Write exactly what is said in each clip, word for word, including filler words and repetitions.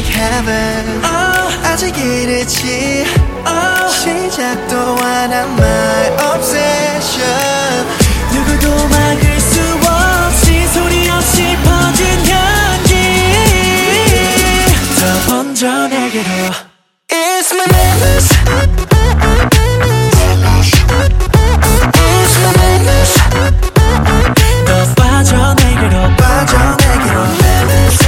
like heaven. oh, 아직 이르지. oh, 시작도 안 한 my obsession. 누구도 막을 수 없이 소리 없이 퍼진 향기 더 번져 내게로. It's my madness. It's my madness. 더 빠져 내게로 빠져 내게로. Madness.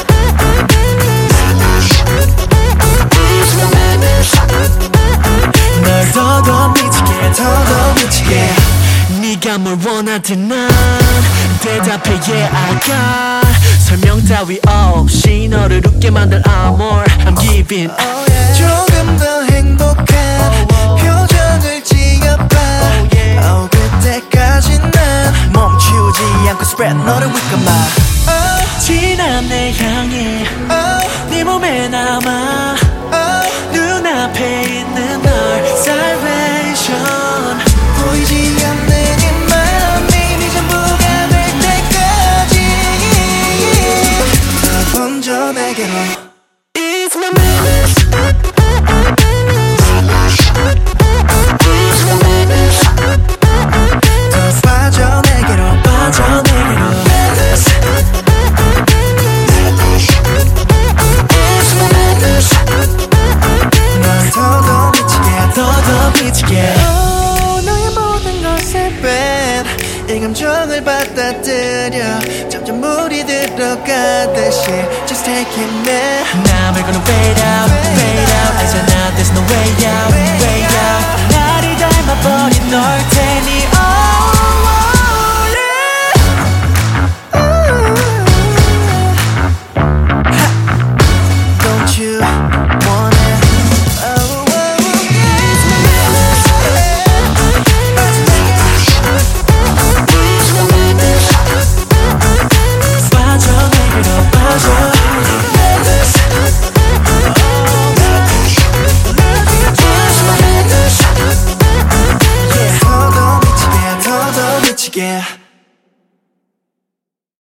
It's my madness. 널 더더 미치게 더더 미치게. 네가 뭘 원하든 난 대답해 yeah I got. 설명 따위 없이 너를 웃게 만들 I'm more I'm giving. oh, yeah. 조금 더 행복한 표정을 지어봐. oh, 그때까지 난 멈추지 않고 spread 너를 위까봐. oh, 지난 내 향해 oh, 네 몸에 남아 oh, 눈앞에 있는 널 salvation. 보이지 않는 이 마음이 네 전부가 될 때까지 다 번져 내게로. It's my madness. It's my madness. 더 빠져 내게로. 빠져 내게로. Madness. It's my madness. 널 더더 미치게 더더 미치게. oh, 너의 모든 것에 뺀 이 감정을 받아들여 점점 물이 들어가듯이 Just take it man. Now we're gonna fade out, fade out. 알잖아 there's no way out, way out. 나를 닮아버린